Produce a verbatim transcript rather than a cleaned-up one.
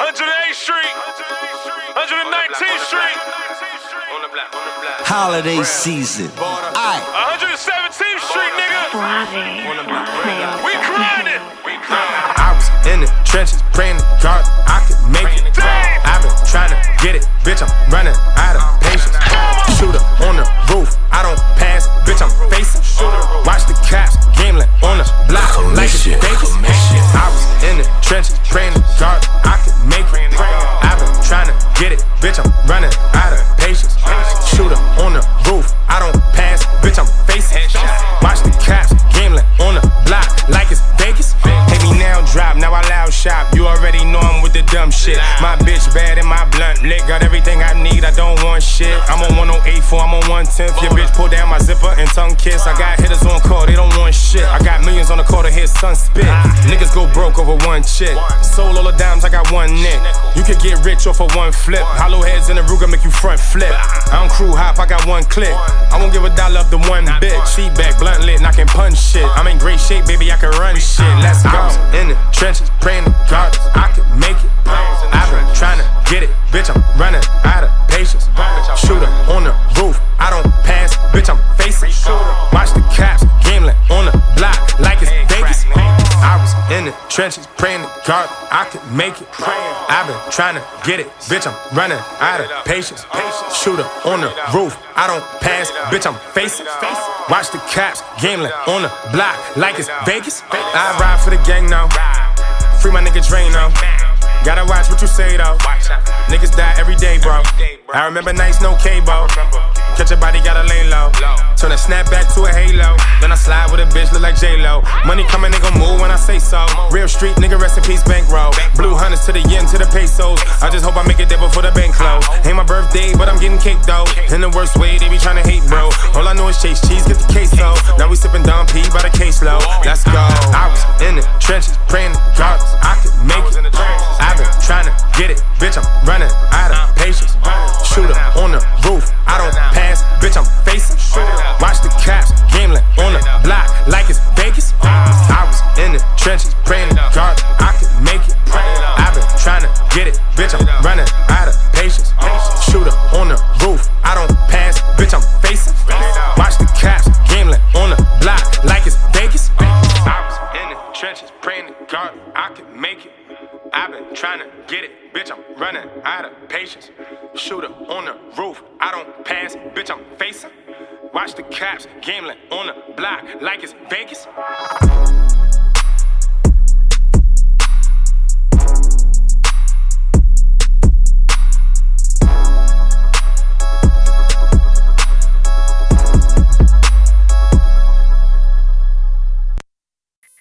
one oh eighth Street, one nineteenth Street, holiday season. Aight. one seventeenth Street, nigga. We grinding. I was in the trenches praying to God I could make it. I've been trying to get it, bitch. I'm running out of patience. Shooter on the roof, I don't pass, bitch. I'm facing. Watch the cops gambling on the block like it's Vegas. I was in the trenches praying to God I could make it. I've been trying to get it, bitch. I'm running out of patience. Shooter on the roof, I don't pass, bitch. I'm facing. Watch the cops gambling on the block like it's Vegas. Hate me now, drop, now I loud shop. You already know I'm with the dumb shit. My bitch bad and my blunt lit. Got everything I need, I don't want shit. I'm on one oh eight four, I'm on one tenth. Your bitch pull down my zipper and tongue kiss. I got hitters on call, they don't want shit. I got millions on the call to hit sun spit. Niggas go broke over one chick. Sold all the dimes, I got one nick. You could get rich off of one flip. Hollow heads in the Ruger make you front flip. I don't crew hop, I got one click. I won't give a dollar up to one bitch. Seat back, blunt lit, and I can punch shit. I'm in great shape, baby, I can run shit. Let's go. I was in the trenches, praying to God I could make it. I've been trying to get it, bitch. I'm running out of patience. Shooter on the roof, I don't pass, bitch. I'm facing. Watch the cops gambling on the block like it's Vegas. I was in the trenches, praying to God I could make it. I've been trying to get it, bitch. I'm running out of patience. Shooter on the roof, I don't pass, bitch. I'm facing. Watch the cops gambling on the block like it's Vegas. I ride for the gang now. Free my nigga Drain now. Gotta watch what you say though. Niggas die every day, bro. I remember nights, no cable. Catch a body, gotta lay low. Turn a snapback to a halo. Then I slide with a bitch, look like J-Lo. Money coming, nigga move when I say so. Real street, nigga, rest in peace, bankroll. Blue hunters to the yen, to the pesos. I just hope I make it there before the bank close. Ain't my birthday, but I'm getting cake though. In the worst way, they be tryna hate, bro. All I know is chase cheese, get the queso. Now we sippin' Dom P by the caseload. Let's go. I was in the trenches, praying to God I could make it. I've been trying to get it, bitch. I'm running out of patience. Shooter on the roof, I don't pass, bitch. I'm facing. Watch the cops gambling on the block like it's Vegas. I was in the trenches, praying to God I could make it. I've been trying to get it, bitch. I'm running out of patience. Shooter on the roof, I don't pass, bitch. I'm facing. Watch the cops gambling on the block like it's Vegas. I was in the trenches, praying to God I could make it. I've been trying to get it, bitch. I'm running out of patience. Shooter on the roof, I don't pass, bitch. I'm facing. Watch the cops gambling on the block like it's Vegas.